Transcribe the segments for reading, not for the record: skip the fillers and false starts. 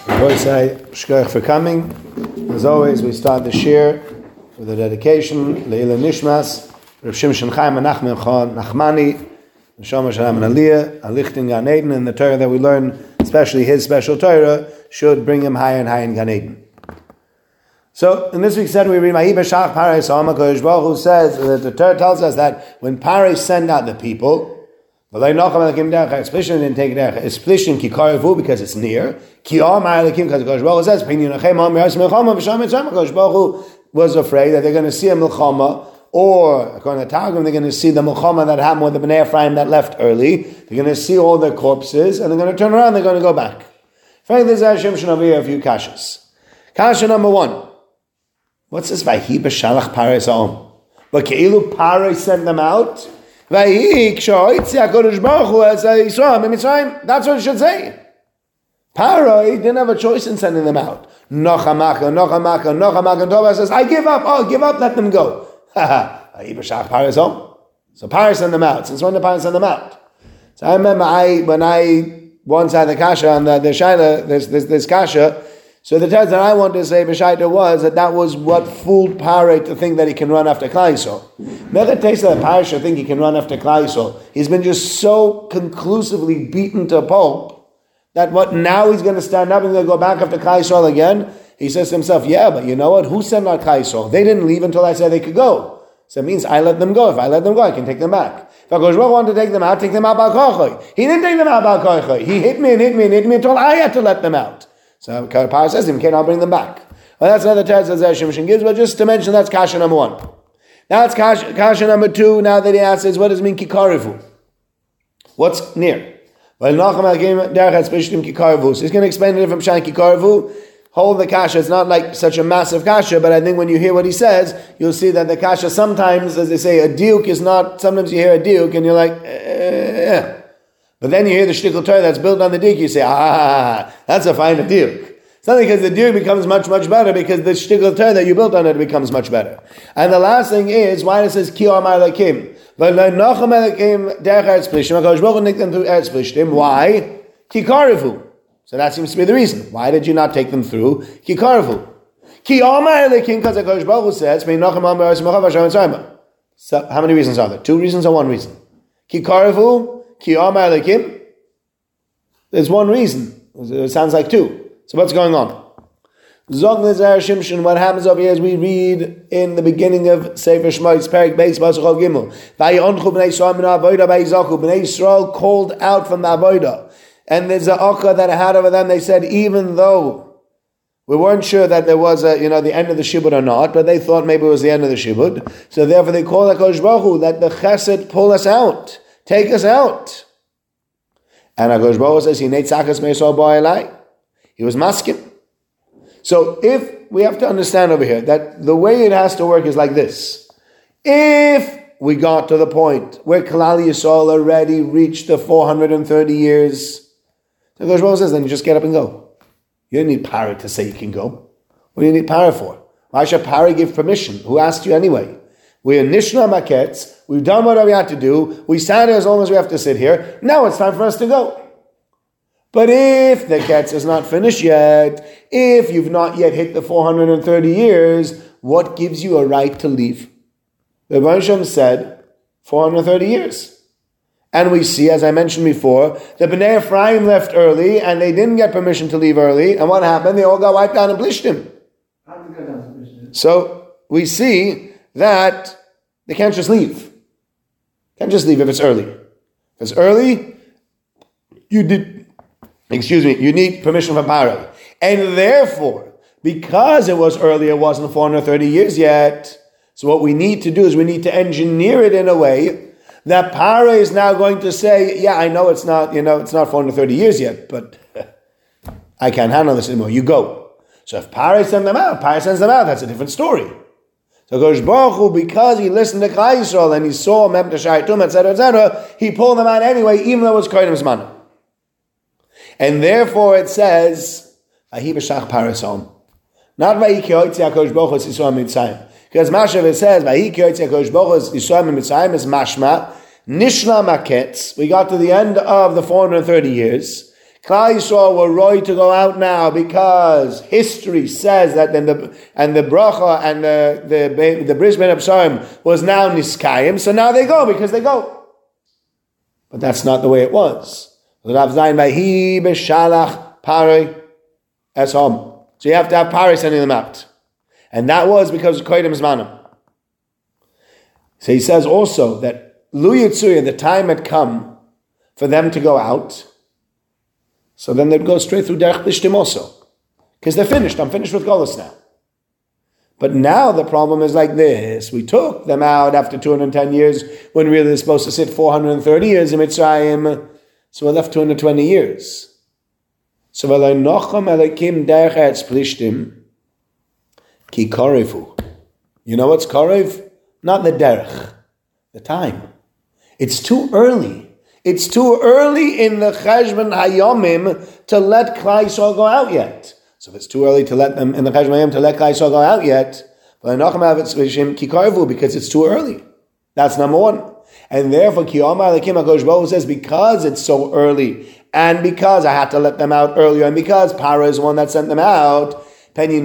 Say Shkoyach for coming. As always, we start the shir with a dedication Leila Nishmas, Rav Shimshon Chaim Menachem Nachmani, Neshama Shalom and Aliyah, Alichtin Gan Eden, and the Torah that we learn, especially his special Torah, should bring him higher and higher in Gan Eden. So, in this week's set, we read Mahi B'Shach Parei Sa'am HaKadosh Baruch Hu says that the Torah tells us that when Parei send out the people, Esplishin didn't take it out. Esplishin ki karavu because it's near. Ki amar lekim because Kosh Baruch Hu says Kosh Baruch Hu was afraid that they're going to see a milchama, or according to Targum, they're going to see the milchama that happened with the Bnei Ephraim that left early. They're going to see all their corpses, and they're going to turn around. They're going to go back. Frankly, there's Shimshon over here a few kashas. Kasha number one. What's this? Vahi b'shalach parei sa'om. But keilu parei sent them out. That's what it should say. Paroi didn't have a choice in sending them out. Nochamaka. And Tova says, I give up, let them go. So Paroi sent them out. Since when did Paroi send them out? So I remember when I once had the kasha on the shaila, this kasha. So the test that I wanted to say b'shaita was that was what fooled Paroi to think that he can run after Klal Yisrael. Never taste that Paroi should think he can run after Klal Yisrael. He's been just so conclusively beaten to a pulp that now he's going to stand up and going to go back after Klal Yisrael again. He says to himself, yeah, but you know what? Who sent out Klal Yisrael? They didn't leave until I said they could go. So it means I let them go. If I let them go, I can take them back. If I wanted to take them out Bal Kochoi. He didn't take them out Bal Kochoi. He hit me until I had to let them out. So Paroi says to him, I'll bring them back. Well, that's another test that Shimshon gives, but just to mention that's kasha number one. Now it's kasha number two, now that he asks, what does it mean kikarivu? What's near? Well, so he's going to explain it from Shan kikarivu. Hold the kasha, it's not like such a massive kasha, but I think when you hear what he says, you'll see that the kasha sometimes, as they say, a diuk is not, sometimes you hear a diuk and you're like, yeah. But then you hear the shtickle Torah that's built on the diuk, you say, that's a fine diuk. It's not because the diuk becomes much, much better, because the shtickle Torah that you built on it becomes much better. And the last thing is, why it says, Ki Amar Lakim. But Nochem Lakim derech Eretz Plishtim, HaKadosh Baruch Hu nicked them through Eretz Plishtim. Why? Ki Karivu. So that seems to be the reason. Why did you not take them through Ki Karivu? Ki Amar Lakim, because HaKadosh Baruch Hu says, so how many reasons are there? Two reasons or one reason? Ki Karivu. Ki Amar Lekim. There's one reason. It sounds like two. So what's going on? Zog Nizar Shimshon. What happens over here is we read in the beginning of Sefer Shmos, Perek Beis Pasuk Gimel. Vayonchu b'nei Yisrael min ha'avoda vayzaku. B'nei Yisrael called out from the avoda, and there's an akka that I had over them. They said even though we weren't sure that there was the end of the shibud or not, but they thought maybe it was the end of the shibud. So therefore they called HaKadosh Baruch Hu that the Chesed pull us out. Take us out. And HaKadosh Baruch Hu says, he was masking. So if we have to understand over here that the way it has to work is like this. If we got to the point where Klal Yisrael already reached the 430 years, HaKadosh Baruch Hu says, then you just get up and go. You don't need Paroi to say you can go. What do you need Paroi for? Why should Paroi give permission? Who asked you anyway? We're Nishna Maketz. We've done what we had to do. We sat here as long as we have to sit here. Now it's time for us to go. But if the Ketz is not finished yet, if you've not yet hit the 430 years, what gives you a right to leave? The Rebbeinu Shem said 430 years. And we see, as I mentioned before, the Bnei Ephraim left early and they didn't get permission to leave early. And what happened? They all got wiped out in Plishtim. So we see that they can't just leave. Can't just leave if it's early. If it's early, you need permission from Paroi. And therefore, because it was early, it wasn't 430 years yet. So what we need to do is we need to engineer it in a way that Paroi is now going to say, yeah, I know it's not 430 years yet, but I can't handle this anymore. You go. So if Paroi sends them out, that's a different story. So Kosh Baruch Hu, because he listened to Klal Yisrael and he saw Mem Tashaytum, etc., he pulled them out anyway, even though it was Kodim Zman. And therefore it says, Ahi b'shach Paroi Sa'am. Not Vayiki Hoitzi HaKadosh Baruch Hu Yisrael Mitzrayim. Because Mashav it says, Vayiki Hoitzi HaKadosh Baruch Hu Yisrael Mitzrayim is mashma, Nishla Maketz. We got to the end of the 430 years. Klal Yisrael were right to go out now because history says that then the bracha and the bris ben Absarim was now niskayim, so now they go because they go. But that's not the way it was. So you have to have Pari sending them out. And that was because of Kodim Zmanim. So he says also that Lu Yitzuya, the time had come for them to go out. So then they'd go straight through Derech Plishtim also. Because they're finished. I'm finished with Golus now. But now the problem is like this. We took them out after 210 years when really they're supposed to sit 430 years in Mitzrayim. So we're left 220 years. So V'lo nochem Elokim derech eretz Plishtim ki korevu. You know what's korev? Not the derech. The time. It's too early. It's too early in the Cheshbon Hayomim to let Klal Yisrael go out yet. So if it's too early to let them in the Cheshbon Hayomim to let Klal Yisrael go out yet, because it's too early. That's number one. And therefore, HaKadosh Baruch Hu says, because it's so early, and because I had to let them out earlier, and because Parah is the one that sent them out, because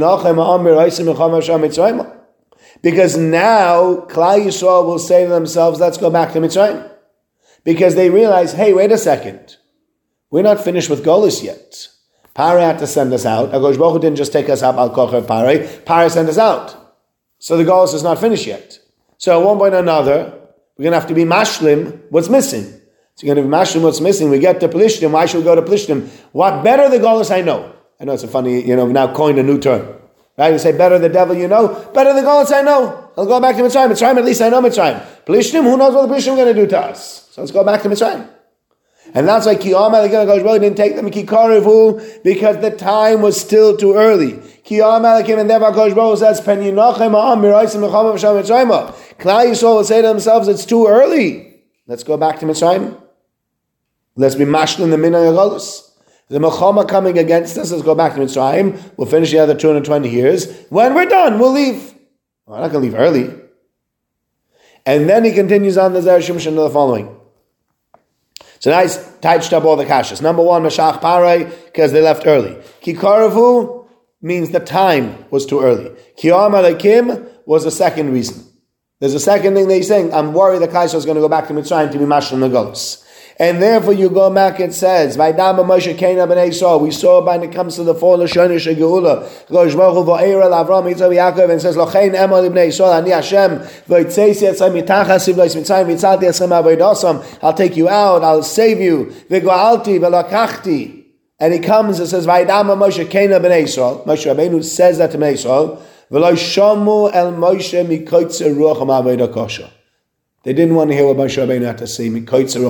now Klal Yisrael will say to themselves, let's go back to Mitzrayim. Because they realize, hey, wait a second. We're not finished with Golus yet. Parah had to send us out. HaKadosh Baruch Hu didn't just take us out al kocher Parah. Parah sent us out. So the Golus is not finished yet. So at one point or another, we're going to have to be mashlim what's missing. So you're going to be mashlim what's missing. We get to Plishtim. Why should we go to Plishtim? What better the Golus I know? I know it's a funny, now coined a new term. Right? You say, better the devil you know, better the Golus I know. I'll go back to Mitzrayim. Mitzrayim, at least I know Mitzrayim. Plishtim, who knows what the Plishtim are going to do to us? So let's go back to Mitzrayim. And that's why Kiyama, the HaKadosh Baruch Hu didn't take them Ki Korevu because the time was still too early. Kiyama, and therefore HaKadosh Baruch Hu says, Pen Yinochem Ha'am Miraisim Mechama V'Sham Mitzrayim. Klal Yisrael will say to themselves, it's too early. Let's go back to Mitzrayim. Let's be mashal in the Minay Golus. The Mechama coming against us, let's go back to Mitzrayim. We'll finish the other 220 years. When we're done, we'll leave. We're not going to leave early. And then he continues on the Zereshim to the following. So now he's touched up all the kashas. Number one, Mashach Parai, because they left early. Ki Korevu means the time was too early. Ki Alekim was the second reason. There's a second thing that he's saying. I'm worried the Kaisha is going to go back to Mitzrayim to be Mashal Nagos. And therefore you go back, it says, Vaidama Moshe Kena B'nai Yisrael. We saw when it comes to the fall of Shona Shegeula, Rosh Baruch Hu v'Eira L'Avram Yitzchak Yaakov, and says, Lochein Emor L'Bnei Yisrael, Ani Hashem, v'Yitzeisi Etzai Mitachas Sivlois Mitzrayim, v'Yitzalti Etzchem Avoidosam. I'll take you out, I'll save you, v'Goalti v'Lakachti. And he comes and says, Vaidama Moshe Kena B'nai Yisrael. Moshe Rabbeinu says that to Bnei Yisrael, V'Lo Shomu El Moshe Mikoitze Ruach HaMavodah Kosher. They didn't want to hear what Moshe Rabbeinu had to say. So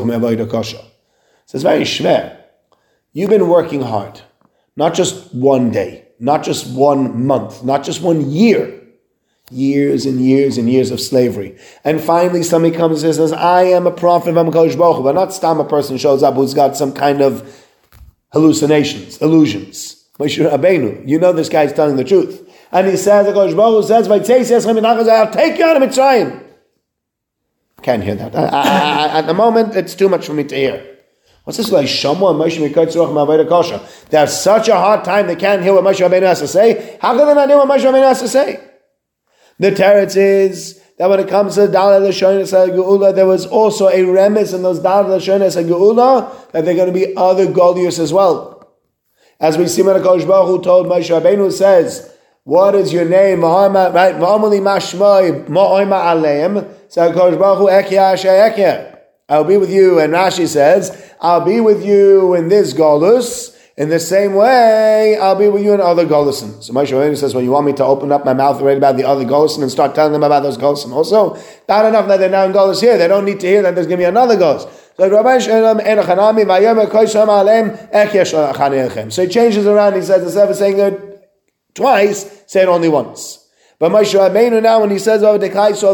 it's very shver. You've been working hard. Not just one day. Not just 1 month. Not just 1 year. Years and years and years of slavery. And finally somebody comes and says, I am a prophet of HaKadosh Baruch Hu. But not stam a person shows up who's got some kind of hallucinations, illusions. Moshe Rabbeinu. You know this guy's telling the truth. And he says, HaKadosh Baruch Hu says, I'll take you out of Mitzrayim. Can't hear that. At the moment, it's too much for me to hear. What's this like? They have such a hard time they can't hear what Moshe Rabbeinu has to say. How can they not hear what Moshe Rabbeinu has to say? The teretz is that when it comes to Daled L'Shonos HaGeula, there was also a remiss in those Daled L'Shonos HaGeula that they're going to be other Goliaths as well. As we see when HaKadosh Baruch Hu told Moshe Rabbeinu, says, what is your name? Right? So HaKadosh Baruch Hu, I'll be with you. And Rashi says, I'll be with you in this Golus. In the same way, I'll be with you in other Golusim. So Moshe Rabbeinu says, well, you want me to open up my mouth already about the other Golusim and start telling them about those Golusim also? Not enough that they're now in Golus here. They don't need to hear that there's going to be another Golus. So he changes around. He says, instead of saying it twice, say it only once. But Moshe Rabbeinu now, when he says over to Klal Yisrael,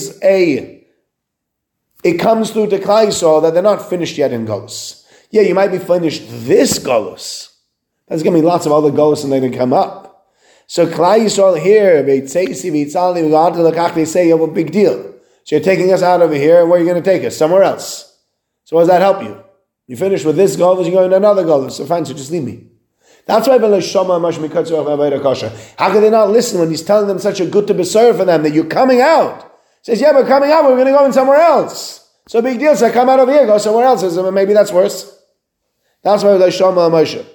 it comes through to Klal Yisrael that they're not finished yet in Golus. Yeah, you might be finished this Golus. There's going to be lots of other Golus and they didn't come up. So Klal Yisrael here, they say, you have a big deal. So you're taking us out over here, and where are you going to take us? Somewhere else. So what does that help you? You finish with this Golus, you go into another Golus. So fine, so just leave me. That's why how can they not listen when he's telling them such a good to be served for them that you're coming out? He says, yeah, but coming out, we're going to go in somewhere else. So big deal. So come out over here, go somewhere else. Says, maybe that's worse. That's why Moshe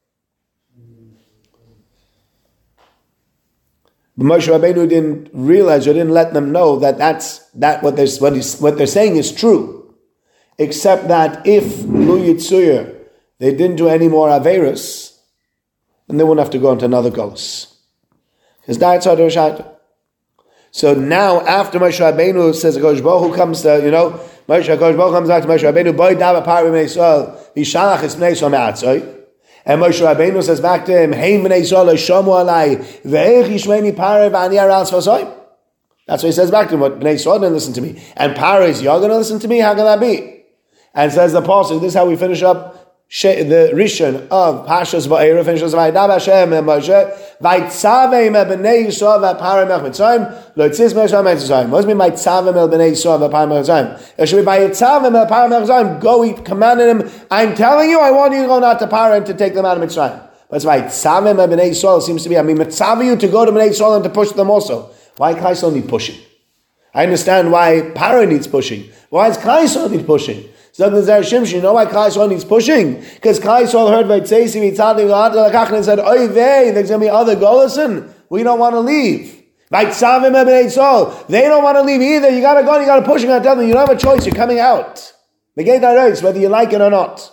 Rabbeinu didn't realize or didn't let them know that what they're saying is true. Except that if Lu Yitzuyer, they didn't do any more Averis, then they wouldn't have to go into another Golus. Because that's how they're shouting. So now, after Moshe Rabbeinu says, Kosh Baruch Hu comes to, Kosh Baruch Hu comes back to Moshe Rabbeinu, Boi Dava Pari B'nei Yisrael, Vishalach Es B'nei Yisrael Me'atzoi. And Moshe Rabbeinu says back to him, Hein B'nei Yisrael Shomu Alai, Ve'ech Yishmeini Pari V'ani Aral Tzvasoi. That's what he says back to him, what B'nei Yisrael didn't listen to me. And Pari is, you're going to listen to me? How can that be? And says the Apostle, this is how we finish up the Rishon of Pashas Va'era finishes Vaydav Hashem and Moshe Vaytzavim el Bnei Yisrael v'Parim Melech Mitzrayim Loitzis Moshe Mitzrayim. What does it mean Vaytzavim el Bnei Yisrael v'Parim Melech Mitzrayim? It should be Vaytzavim el Parim Melech Mitzrayim. Go, he commanded him. I'm telling you, I want you to go not to Parim and to take them out of Mitzrayim. But it's Vaytzavim el Bnei Yisrael seems to be. I mean, Mitzav you to go to Bnei Yisrael and to push them also. Why Klai need pushing? I understand why Parim needs pushing. Why is Klai need pushing? So you know why Klai Yisrael needs pushing? Because Klai Yisrael heard Vaytzeisi Mitzadi and said, Oy vey, there's going to be other Golasin. We don't want to leave. Vaytzavim Bnei Yisrael. They don't want to leave either. You got to go and you got to push. You got to tell them, you don't have a choice. You're coming out. Negate that whether you like it or not.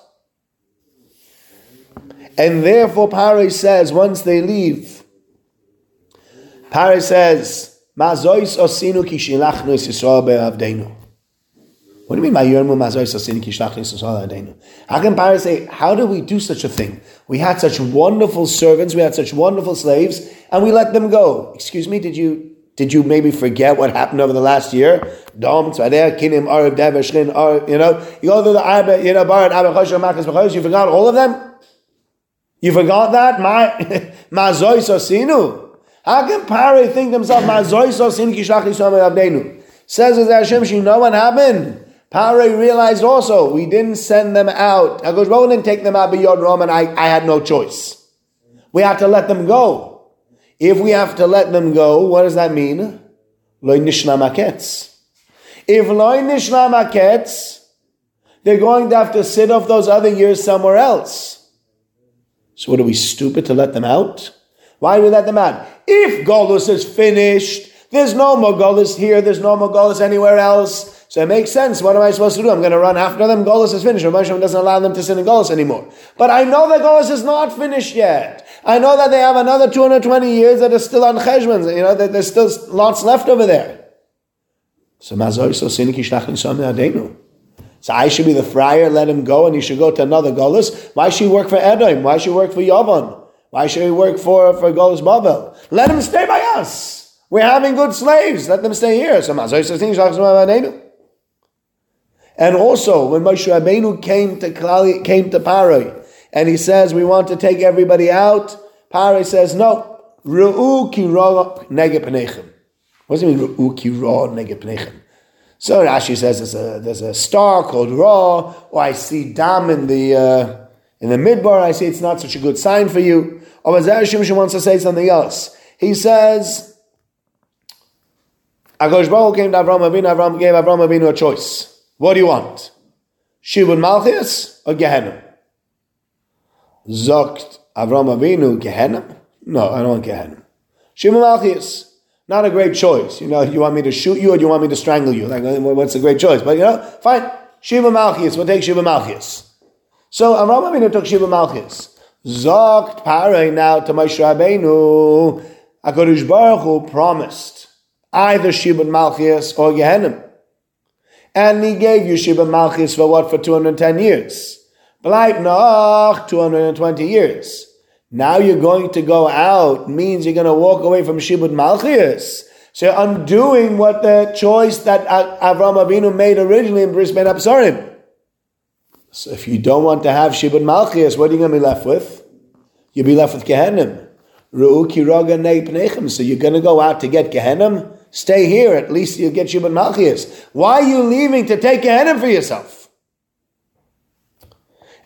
And therefore Pari says, once they leave, Pari says, Mazois osinu ki shilachnu es Yisrael be'avdeinu. What do you mean by Yormu Mazois osinu ki shilachnu es Yisrael be'avdeinu? How can Pari say, how do we do such a thing? We had such wonderful servants, we had such wonderful slaves, and we let them go. Excuse me, did you maybe forget what happened over the last year? Dom, Tzvadeh, Kinim, Arab, Dever, Shrin, you go through the Arab, Barat, Abba, Chosher, Makas, Bechos, you forgot all of them? You forgot that? Mazois osinu. How can Pari think himself, Mazois osinu ki shlach Yisrael be'avdeinu? Says as Hashem, you know what happened? Pari realized also, we didn't send them out. HaKadosh Baruch Hu didn't take them out beyond Rome, and I had no choice. We had to let them go. If we have to let them go, what does that mean? Lo nishna maketz. If lo nishna maketz, they're going to have to sit off those other years somewhere else. So what, are we stupid to let them out? Why do we let them out? If Golus is finished, there's no more Golus here, there's no more Golus anywhere else. So it makes sense. What am I supposed to do? I'm going to run after them. Golus is finished. Moshe doesn't allow them to sit in Golus anymore. But I know that Golus is not finished yet. I know that they have another 220 years that are still on Cheshbon. That there's still lots left over there. So So I should be the friar, let him go, and he should go to another Golus. Why should he work for Edom? Why should he work for Yavon? Why should he work for Golus Babel? Let him stay by us. We're having good slaves. Let them stay here. So and also, when Moshe Rabbeinu came to Pari, and he says, we want to take everybody out, Pari says, no. Ru'u ki ra nege pnechem. What does it mean, Ru'u ki ra nege pnechem? So Rashi says there's a star called Ra, or I see Dam in the Midbar, I see it's not such a good sign for you. Or Zer Shimshon wants to say something else. He says, HaKadosh Baruch Hu came to Avram gave Avram Avinu a choice. What do you want? Shibud Malchus or Gehenna? Zokt Avram Avinu Gehenna? No, I don't want Gehenna. Shibud Malchus. Not a great choice. You want me to shoot you or do you want me to strangle you? Like, what's a great choice? But fine. Shiva Malchus. We'll take Shiva Malchus. So Avram Avinu took Shiva Malchus. Zokt Pari now to Moshe Rabbeinu. HaKadosh Baruch Hu promised either Shiva Malchus or Gehenna. And he gave you Shiva Malchus for what? For 210 years. Bleib noch 220 years. Now you're going to go out means you're going to walk away from Shibud Malchus. So you're undoing what the choice that Avram Avinu made originally in Bris Ben Absarim. So if you don't want to have Shibud Malchus, what are you going to be left with? You'll be left with Gehenna. Ru'u ki roga nei pnechem. So you're going to go out to get Gehenna? Stay here, at least you'll get Shibud Malchus. Why are you leaving to take Gehenna for yourself?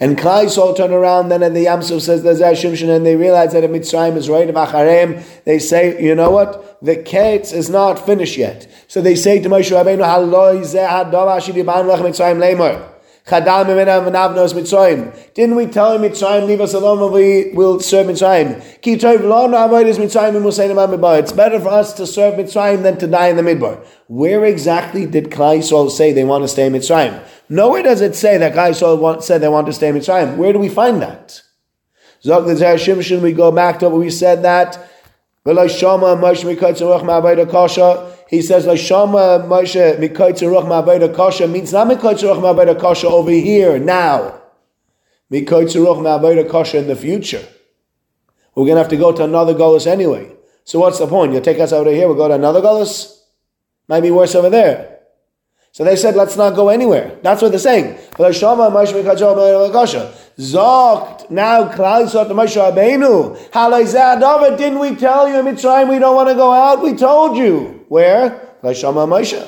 And Klal Yisrael turn around, then at the Yam Suf says there's Shimshon, and they realize that Mitzrayim is right of Acharem. They say, you know what? The Ketz is not finished yet. So they say to Moshe Rabbeinu, Haloi zeh hadavar asher dibarnu lechem Mitzrayim leimor. Chadal mimena v'navnos Mitzrayim. Didn't we tell him Mitzrayim, leave us alone and we will serve Mitzrayim? Ki tov lanu avodas Mitzrayim v'museinu b'midbar. It's better for us to serve Mitzrayim than to die in the Midbar. Where exactly did Klal Yisrael say they want to stay in Mitzrayim? Nowhere does it say that Klal Yisrael said they want to stay in Mitzrayim. Where do we find that? Zok l'zer Shimshon, we go back to what we said that V'lo shama Moshe mikotz ruach ma'avoda kasha. He says, "Lo shama Moshe mikotz ruach ma'avoda kasha" means not mikotz ruach ma'avoda kasha over here now. Mikotz ruach ma'avoda kasha in the future. We're going to have to go to another golus anyway. So what's the point? You'll take us over here. We'll go to another golus. Might be worse over there. So they said, let's not go anywhere. That's what they're saying. V'lo shama Moshe mikotz ruach ma'avoda kasha. Zokt, now Klal Yisrael to Moshe Rabbeinu. Halei zeh hadavar, didn't we tell you in Mitzrayim we don't want to go out? We told you. Where? L'shama Moshe.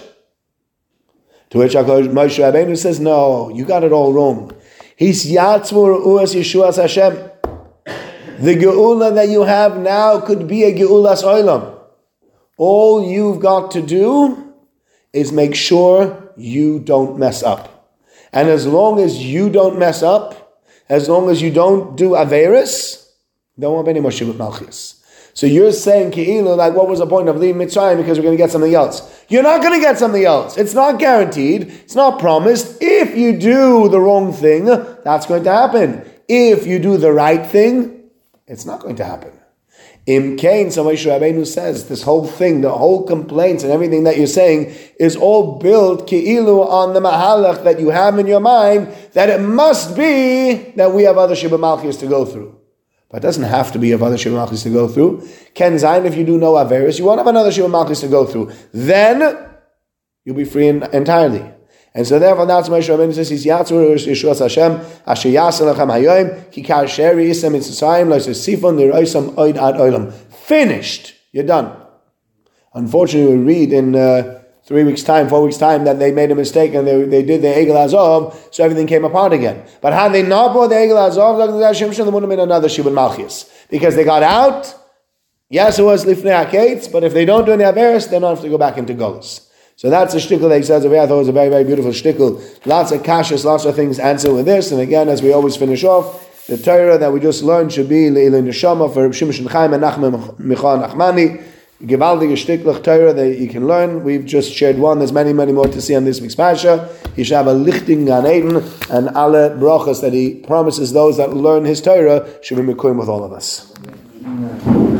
To which Moshe Rabbeinu says, no, you got it all wrong. He's Yatzvur Uas Yeshuas Hashem. The Geula that you have now could be a Geulas Olam. All you've got to do is make sure you don't mess up. And as long as you don't mess up, as long as you don't do Averis, don't want any more Shibut Malchus. So you're saying, Ki'ilu, like what was the point of leaving Mitzrayim because we're going to get something else? You're not going to get something else. It's not guaranteed. It's not promised. If you do the wrong thing, that's going to happen. If you do the right thing, it's not going to happen. Im Kain, so Moshe Rabbeinu says, this whole thing, the whole complaints and everything that you're saying is all built Ki'ilu on the Mahalach that you have in your mind, that it must be that we have other Shibud Malchus to go through. But it doesn't have to be of other Shibud Malchus to go through. Ken Zayin, if you do no Averis, you won't have another Shibud Malchus to go through. Then you'll be free entirely. And so therefore, that's Moshe Rabbeinu says, "He's Yatzur Yeshuas Hashem Asher Yasel Lechem Hayoim Ki Kasher Yisem Mitzrayim Lo Sifon Liroisam Oid Ad Olam." Finished. You're done. Unfortunately, we read in 4 weeks' time, that they made a mistake and they did the Egel Azov, so everything came apart again. But had they not brought the Egel Azov, there would have been another Shibud Malchus. Because they got out, yes, it was Lifnei HaKetz, but if they don't do any Averis, they don't have to go back into Golus. So that's a shtickle that he says over here. I thought it was a very, very beautiful shtickle. Lots of kashas, lots of things answer with this. And again, as we always finish off, the Torah that we just learned should be Le'ilin Neshama for Shimshon Chaim and Nachman Michal Nachmani. Gewaldige shticklich Torah that you can learn. We've just shared one. There's many, many more to see on this week's Parsha. He should have a lichting Gan Eden and alle brachas that he promises those that learn his Torah should be mekuyim with all of us.